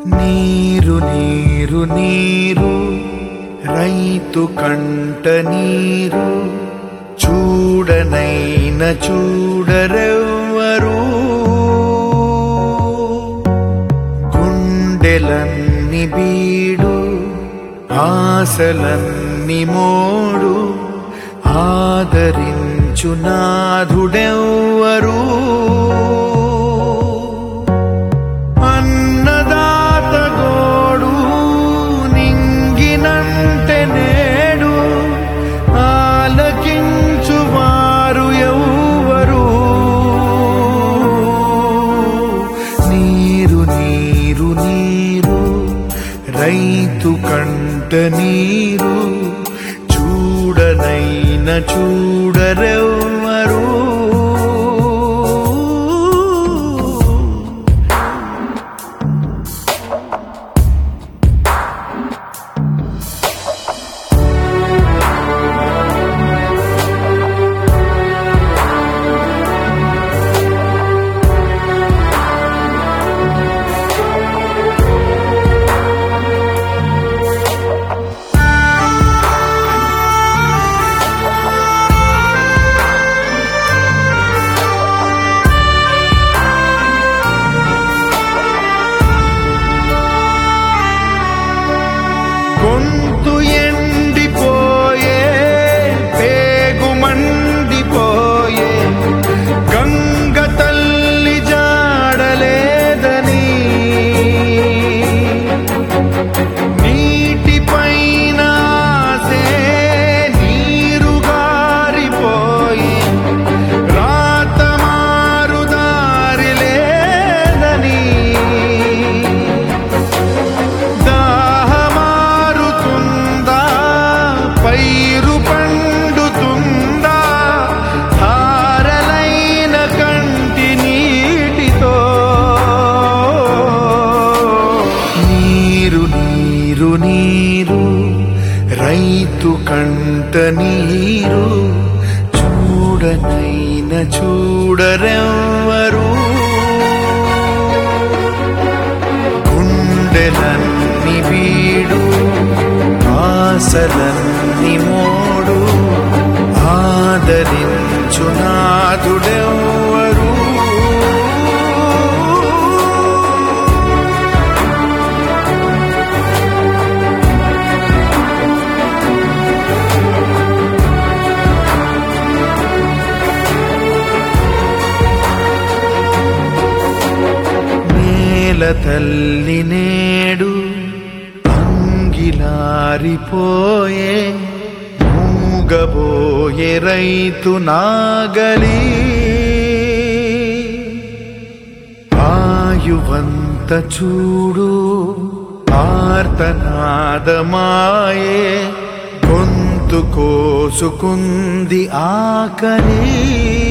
నీరు నీరు నీరు రైతు కంట నీరు చూడనైన చూడరెవ్వరు. గుండెలన్ని బీడు ఆశలన్ని మోడు ఆదరించు నాథుడెవ్వరు. అన్నదాత గోడు నింగినంటే నేడు ఆలకించువారు ఎవ్వరు. నీరు నీరు నీరు రైతు కంట నీరు చూడనైన చూడరెవ్వరు. గొంతు ఎండిపోయే పేగు మండిపోయే గంగ తల్లి జాడలేదని నీటిపైన ఆసే నీరు గారిపోయే రాత మారు దారి లేదని పైరు పండుతుందా ధారలైన కంటి నీటితో. నీరు నీరు నీరు రైతు కంట నీరు చూడనైన చూడరెవ్వరు. గుండెలన్ని బీడు ఆశలన్ని మోడు ఆదరించు నాథుడెవ్వరు. నేల తల్లి నేడు అంగిలారిపోయే మూగబోయే రైతు నాగలి ఆయువంత చూడు ఆర్తనాదమాయే గొంతు కోసుకుంది ఆకలి.